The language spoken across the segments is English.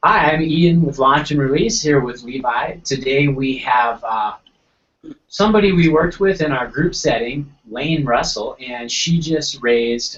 Hi, I'm Ian with Launch and Release here with Levi. Today we have somebody we worked with in our group setting, Lane Russell, and she just raised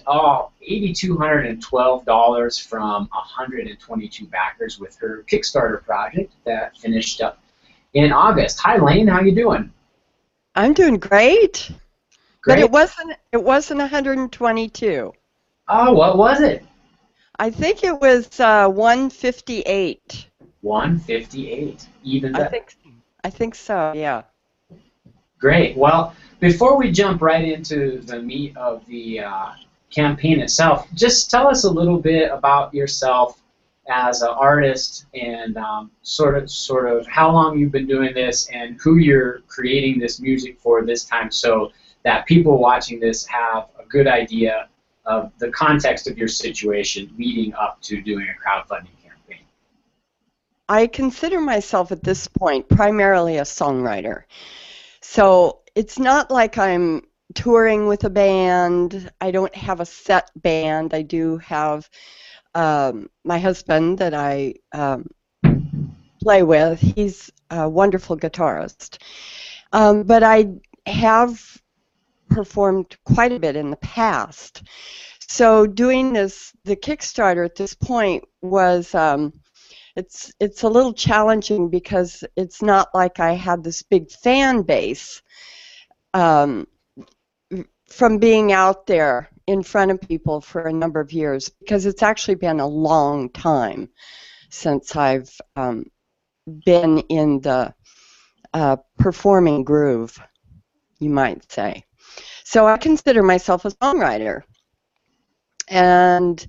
$8,212 from 122 backers with her Kickstarter project that finished up in August. Hi, Lane. How you doing? I'm doing great. But Great. it wasn't 122. Oh, what was it? I think it was 158. 158. Even I better. think I think so, yeah. Great. Well, before we jump right into the meat of the campaign itself, just tell us a little bit about yourself as an artist and sort of how long you've been doing this and who you're creating this music for this time, so that people watching this have a good idea of the context of your situation leading up to doing a crowdfunding campaign. I consider myself at this point primarily a songwriter. So it's not like I'm touring with a band. I don't have a set band. I do have my husband that I play with. He's a wonderful guitarist. But I have performed quite a bit in the past. So doing the Kickstarter at this point was it's a little challenging because it's not like I had this big fan base from being out there in front of people for a number of years, because it's actually been a long time since I've been in the performing groove, you might say. So I consider myself a songwriter, and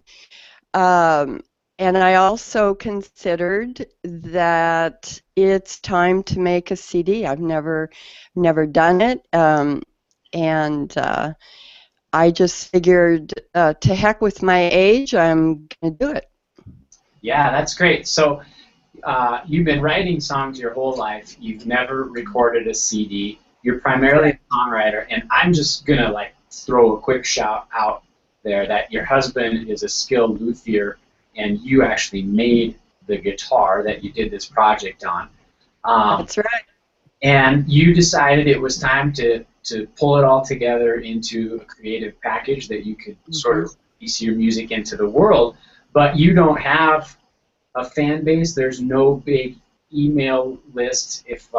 I also considered that it's time to make a CD. I've never done it, and I just figured, to heck with my age, I'm gonna do it. Yeah, that's great. So you've been writing songs your whole life. You've never recorded a CD. You're primarily a songwriter, and I'm just gonna throw a quick shout out there that your husband is a skilled luthier, and you actually made the guitar that you did this project on. That's right. And you decided it was time to pull it all together into a creative package that you could sort of release your music into the world. But you don't have a fan base. There's no big email list, if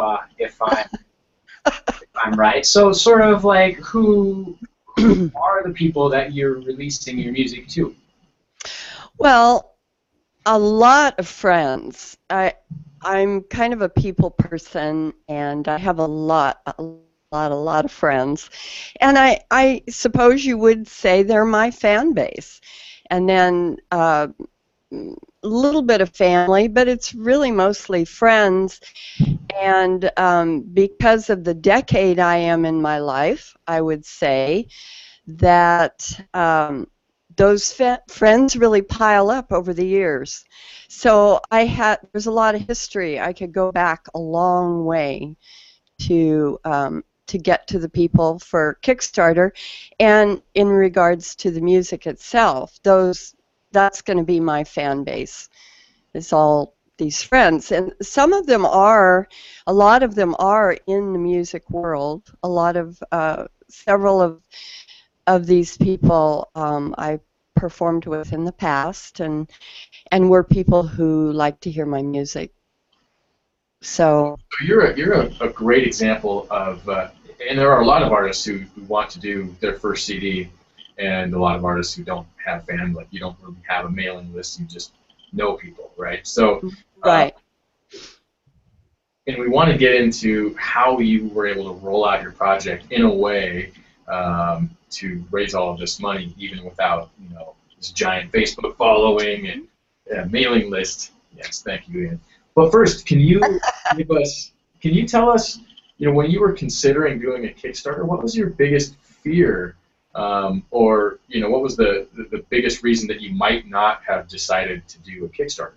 I'm right. So sort of like who are the people that you're releasing your music to? Well, a lot of friends. I'm kind of a people person, and I have a lot of friends. And I suppose you would say they're my fan base. And then a little bit of family, but it's really mostly friends. And because of the decade I am in my life, I would say that those friends really pile up over the years. So there's a lot of history. I could go back a long way to get to the people for Kickstarter, and in regards to the music itself, that's going to be my fan base. It's all these friends, and a lot of them are in the music world. Several of these people I performed with in the past, and were people who like to hear my music. So you're a great example of, and there are a lot of artists who want to do their first CD, and a lot of artists who don't have fans. Like, you don't really have a mailing list; you just know people, right? So, right. And we want to get into how you were able to roll out your project in a way to raise all of this money, even without this giant Facebook following and mailing list. Yes, thank you, Ian. But first, can you tell us, when you were considering doing a Kickstarter, what was your biggest fear, or what was the biggest reason that you might not have decided to do a Kickstarter?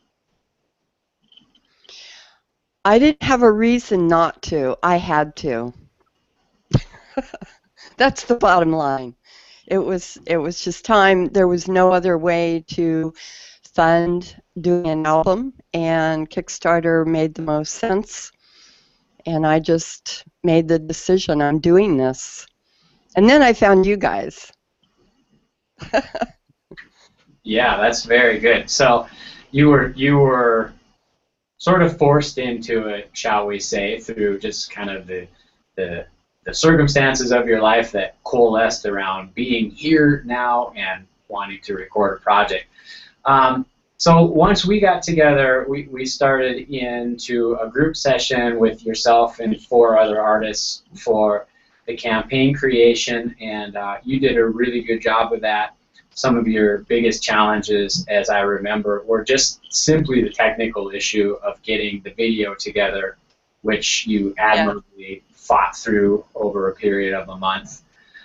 I didn't have a reason not to. I had to. That's the bottom line. It was just time. There was no other way to fund doing an album, and Kickstarter made the most sense. And I just made the decision, I'm doing this. And then I found you guys. Yeah, that's very good. So you were sort of forced into it, shall we say, through just kind of the circumstances of your life that coalesced around being here now and wanting to record a project. So once we got together, we started into a group session with yourself and 4 other artists for the campaign creation, and you did a really good job of that. Some of your biggest challenges, as I remember, were just simply the technical issue of getting the video together, which you admirably fought through over a period of a month.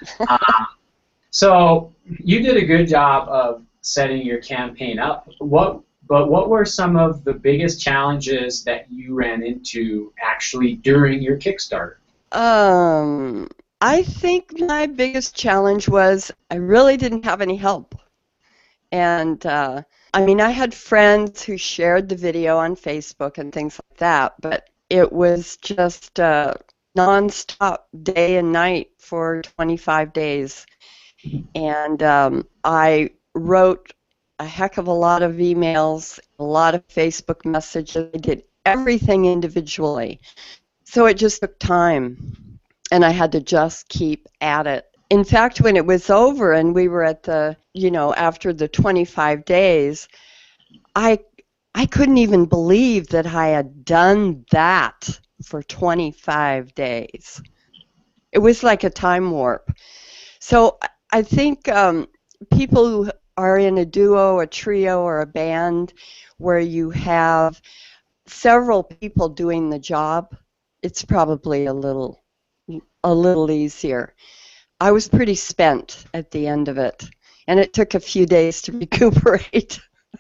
So you did a good job of setting your campaign up. But what were some of the biggest challenges that you ran into actually during your Kickstarter? I think my biggest challenge was I really didn't have any help. And I mean, I had friends who shared the video on Facebook and things like that, but it was just non-stop day and night for 25 days. And I wrote a heck of a lot of emails, a lot of Facebook messages. I did everything individually. So it just took time. And I had to just keep at it. In fact, when it was over and we were at the, after the 25 days, I couldn't even believe that I had done that for 25 days. It was like a time warp. So I think people who are in a duo, a trio, or a band where you have several people doing the job, it's probably a little easier. I was pretty spent at the end of it, and it took a few days to recuperate.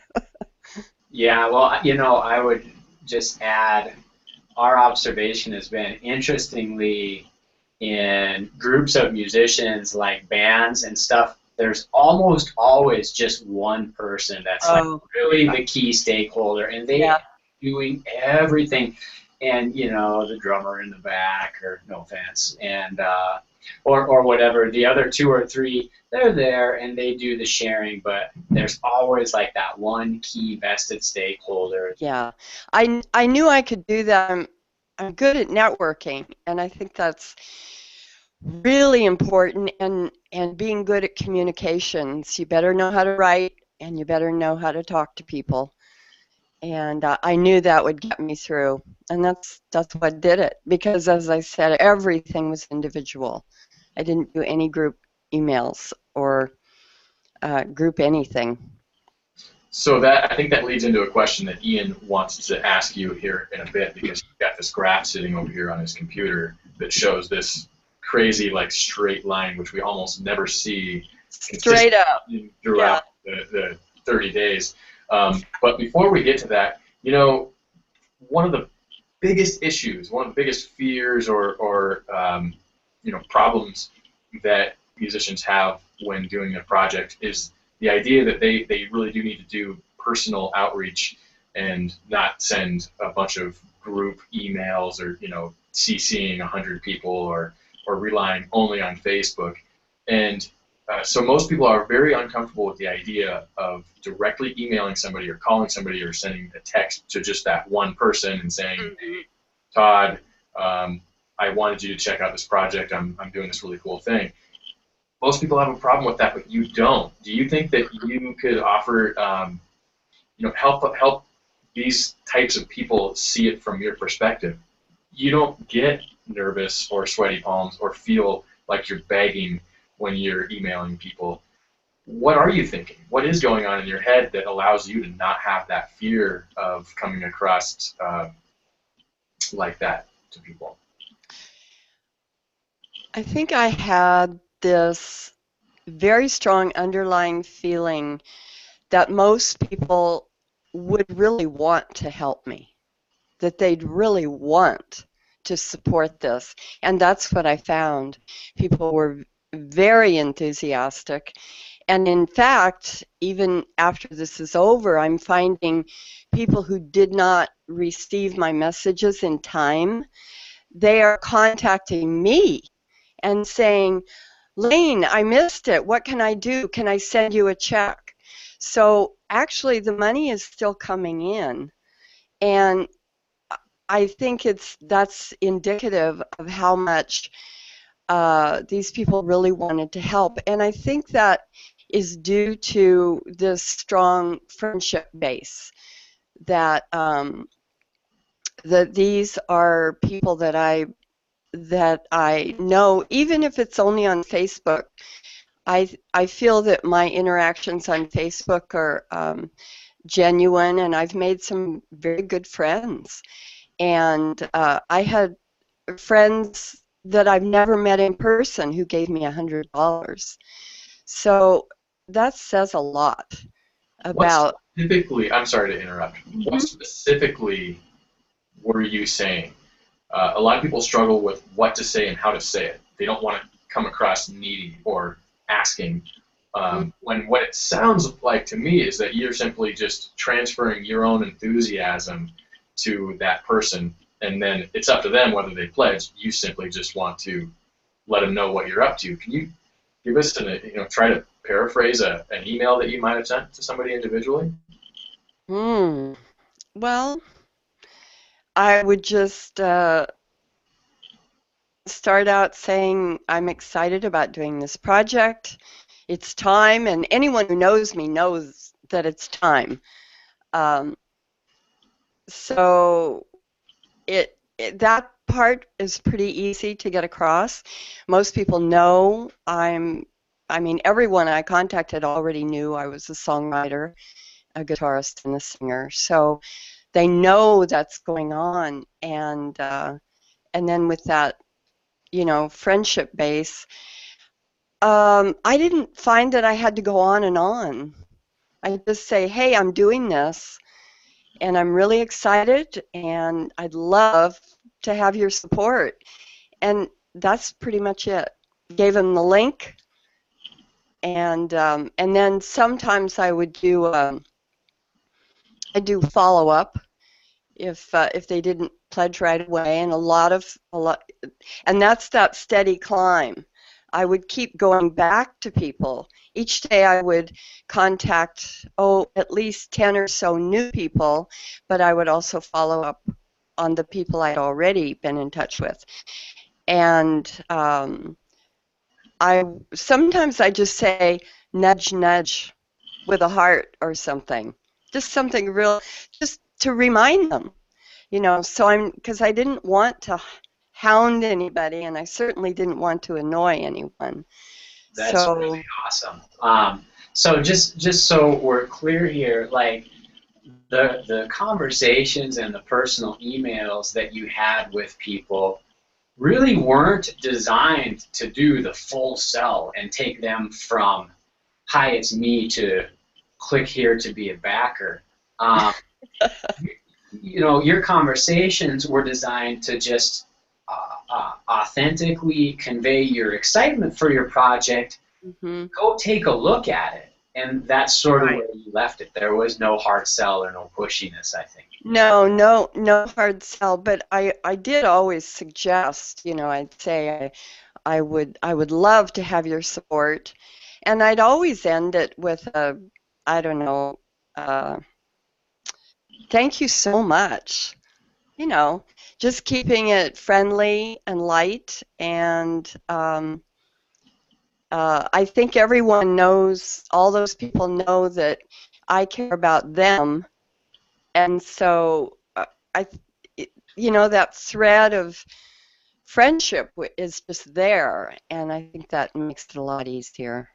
Yeah, well, I would just add, our observation has been, interestingly, in groups of musicians like bands and stuff, there's almost always just one person that's like really the key stakeholder, and they are doing everything. And the drummer in the back, or no offense, and or whatever, the other 2 or 3, they're there and they do the sharing, but there's always like that one key vested stakeholder. Yeah, I knew I could do that. I'm good at networking, and I think that's really important. And being good at communications, you better know how to write, and you better know how to talk to people. And I knew that would get me through, and that's what did it. Because, as I said, everything was individual. I didn't do any group emails or group anything. So I think that leads into a question that Ian wants to ask you here in a bit, because you've got this graph sitting over here on his computer that shows this crazy straight line, which we almost never see straight up throughout the 30 days. But before we get to that, one of the biggest issues, one of the biggest fears or problems that musicians have when doing a project is the idea that they really do need to do personal outreach and not send a bunch of group emails or CCing 100 people or relying only on Facebook. And so most people are very uncomfortable with the idea of directly emailing somebody or calling somebody or sending a text to just that one person and saying, "Hey, Todd, I wanted you to check out this project. I'm doing this really cool thing." Most people have a problem with that, but you don't. Do you think that you could offer, help these types of people see it from your perspective? You don't get nervous or sweaty palms or feel like you're begging when you're emailing people. What are you thinking? What is going on in your head that allows you to not have that fear of coming across like that to people? I think I had this very strong underlying feeling that most people would really want to help me, that they'd really want to support this. And that's what I found. People were very enthusiastic, And in fact, even after this is over, I'm finding people who did not receive my messages in time, they are contacting me and saying, Lane, I missed it. What can I do? Can I send you a check? So actually the money is still coming in. And I think that's indicative of how much these people really wanted to help. And I think that is due to this strong friendship base that that these are people that I know, even if it's only on Facebook. I feel that my interactions on Facebook are genuine, and I've made some very good friends. And I had friends that I've never met in person who gave me $100. So that says a lot about. I'm sorry to interrupt. What specifically were you saying? A lot of people struggle with what to say and how to say it. They don't want to come across needy or asking. When what it sounds like to me is that you're simply just transferring your own enthusiasm to that person, and then it's up to them whether they pledge. You simply just want to let them know what you're up to. Can you give us try to paraphrase an email that you might have sent to somebody individually? Well, I would just start out saying I'm excited about doing this project. It's time, and anyone who knows me knows that it's time. So that part is pretty easy to get across. Most people know everyone I contacted already knew I was a songwriter, a guitarist, and a singer. So they know that's going on, and then with that, friendship base, I didn't find that I had to go on and on. I just say, hey, I'm doing this, and I'm really excited, and I'd love to have your support. And that's pretty much it. Gave them the link, and then sometimes I would do follow up if they didn't pledge right away, and and that's that steady climb. I would keep going back to people. Each day I would contact, at least 10 or so new people, but I would also follow up on the people I'd already been in touch with. And sometimes I just say, nudge, nudge, with a heart or something. Just something real, just to remind them, because I didn't want to hound anybody, and I certainly didn't want to annoy anyone. That's really awesome. So just so we're clear here, like the conversations and the personal emails that you had with people really weren't designed to do the full sell and take them from, hi, it's me, to click here to be a backer. Your conversations were designed to just authentically convey your excitement for your project. Go take a look at it, and that's sort of where you left it. There was no hard sell or no pushiness, I think. No hard sell, but I did always suggest, I'd say I would love to have your support, and I'd always end it with thank you so much. Just keeping it friendly and light, and I think everyone knows, all those people know that I care about them, and so that thread of friendship is just there, and I think that makes it a lot easier.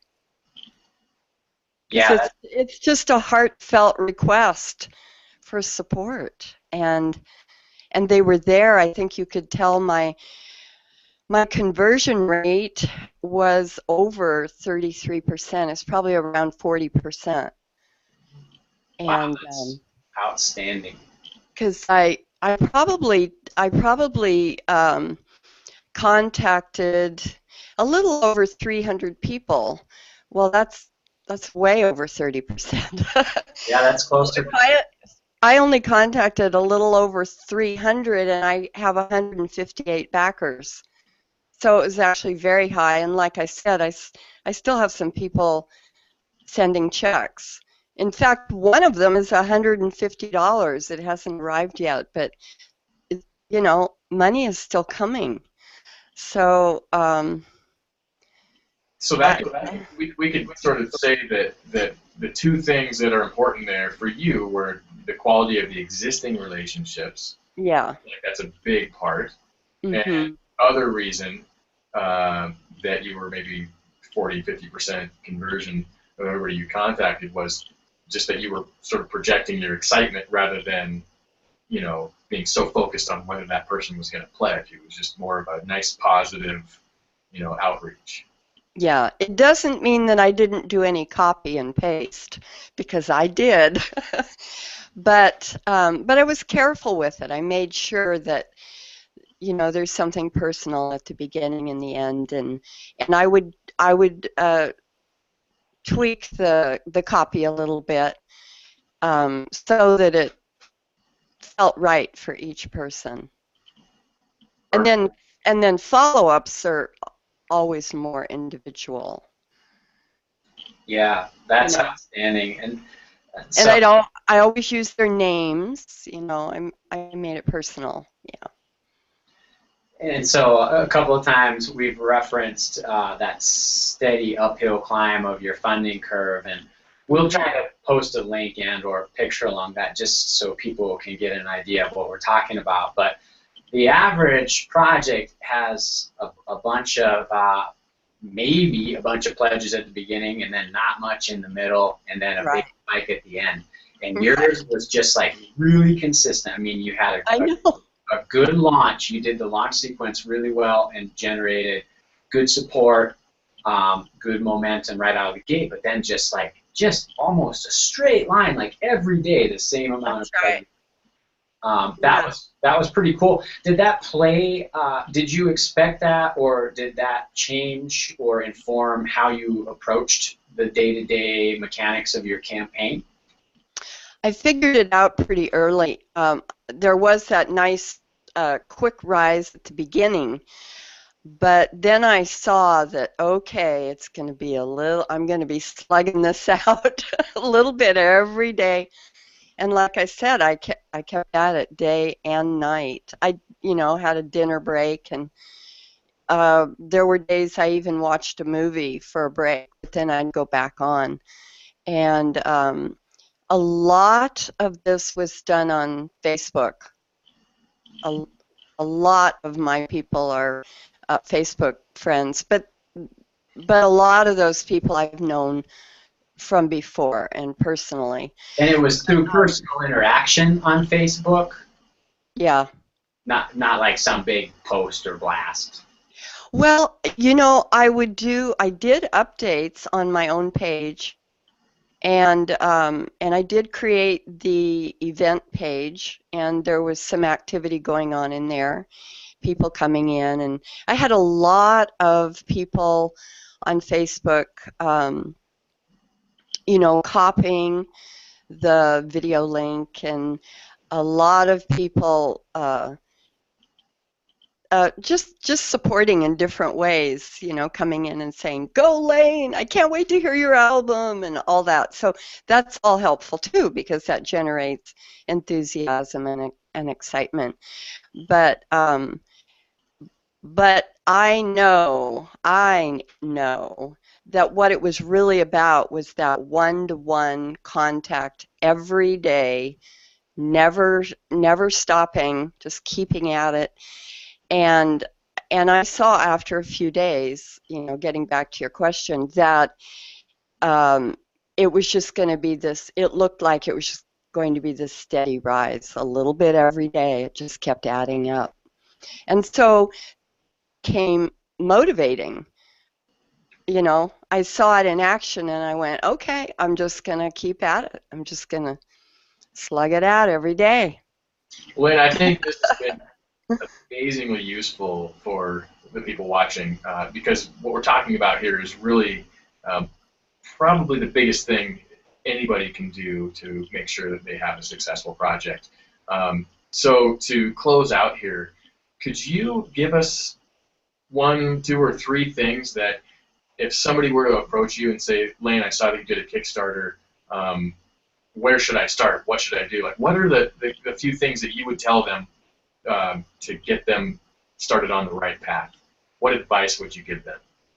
Yeah, it's just a heartfelt request for support, and they were there. I think you could tell my conversion rate was over 33%. It's probably around 40%. Wow, And that's outstanding. Because I probably contacted a little over 300 people. Well, that's That's way over 30%. Yeah, that's close to. I only contacted a little over 300, and I have 158 backers. So it was actually very high. And like I said, I still have some people sending checks. In fact, one of them is $150. It hasn't arrived yet, but you know, money is still coming. So so that we could sort of say that the two things that are important there for you were the quality of the existing relationships. yeah. Like that's a big part. Mm-hmm. And other reason that you were maybe 40, 50% conversion of everybody you contacted was just that you were sort of projecting your excitement rather than, you know, being so focused on whether that person was going to pledge. It was just more of a nice, positive, you know, outreach. Yeah, it doesn't mean that I didn't do any copy and paste, because I did. But I was careful with it. I made sure that, you know, there's something personal at the beginning and the end, and I would tweak the copy a little bit so that it felt right for each person. And then follow-ups are always more individual. Yeah, that's outstanding. And so, I always use their names. You know, I made it personal. Yeah. And so a couple of times we've referenced that steady uphill climb of your funding curve, and we'll try to post a link and or picture along that just so people can get an idea of what we're talking about. But the average project has a bunch of maybe a bunch of pledges at the beginning, and then not much in the middle, and then a big spike at the end. And yours was just like really consistent. I mean, you had a good launch. You did the launch sequence really well and generated good support, good momentum right out of the gate. But then just almost a straight line, like every day, the same amount of pledges. That was pretty cool. Did that play? Did you expect that, or did that change or inform how you approached the day-to-day mechanics of your campaign? I figured it out pretty early. There was that nice quick rise at the beginning, but then I saw that, okay, it's going to be I'm going to be slugging this out a little bit every day. And like I said, I kept at it day and night. I, you know, had a dinner break, and there were days I even watched a movie for a break, but then I'd go back on. And a lot of this was done on Facebook. A lot of my people are Facebook friends, but a lot of those people I've known from before and personally. And it was through personal interaction on Facebook? Yeah. Not like some big post or blast. Well, you know, I did updates on my own page, and I did create the event page, and there was some activity going on in there, people coming in, and I had a lot of people on Facebook you know, copying the video link, and a lot of people just supporting in different ways, you know, coming in and saying, "Go Lane, I can't wait to hear your album," and all that. So that's all helpful too, because that generates enthusiasm and excitement. But I know that what it was really about was that one-to-one contact every day, never stopping, just keeping at it. And I saw after a few days, you know, getting back to your question, that it was just going to be this, it looked like it was just going to be this steady rise, a little bit every day. It just kept adding up. And so came motivating. You know, I saw it in action, and I went, okay, I'm just going to keep at it. I'm just going to slug it out every day. Lynn, I think this has been amazingly useful for the people watching, because what we're talking about here is really probably the biggest thing anybody can do to make sure that they have a successful project. So to close out here, could you give us 1, 2, or 3 things that if somebody were to approach you and say, Lane, I saw that you did a Kickstarter, where should I start? What should I do? Like, what are the few things that you would tell them to get them started on the right path? What advice would you give them?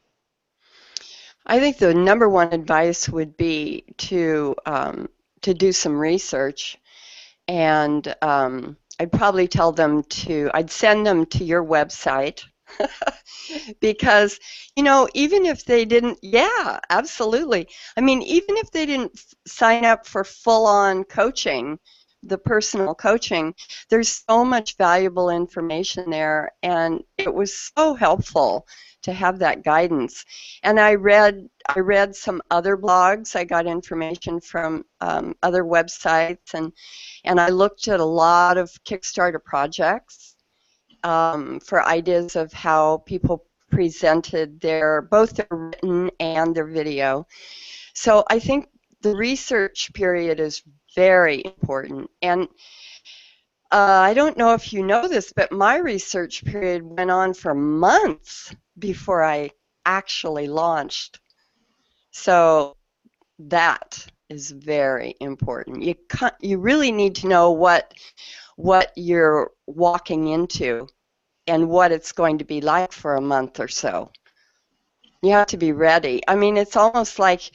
I think the number one advice would be to do some research, and I'd probably tell them I'd send them to your website. Because, even if they didn't, yeah, absolutely. I mean, even if they didn't sign up for full-on coaching, the personal coaching, there's so much valuable information there, and it was so helpful to have that guidance. And I read some other blogs. I got information from other websites, and I looked at a lot of Kickstarter projects for ideas of how people presented both their written and their video. So I think the research period is very important. And I don't know if you know this, but my research period went on for months before I actually launched. So that is very important. You really need to know what you're walking into and what it's going to be like for a month or so. You have to be ready. I mean, it's almost like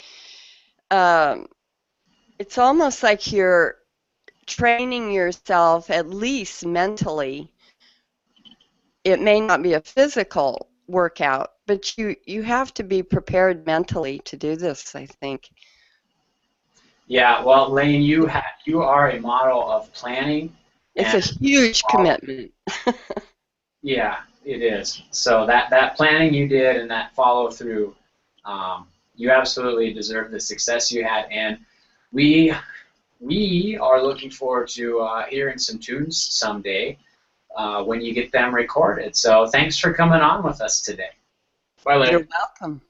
you're training yourself, at least mentally. It may not be a physical workout, but you have to be prepared mentally to do this, I think. Yeah, well, Lane, you are a model of planning. It's a huge commitment. Yeah, it is. So that planning you did and that follow through, you absolutely deserve the success you had, and we are looking forward to hearing some tunes someday when you get them recorded. So thanks for coming on with us today. Bye, Lane. You're welcome.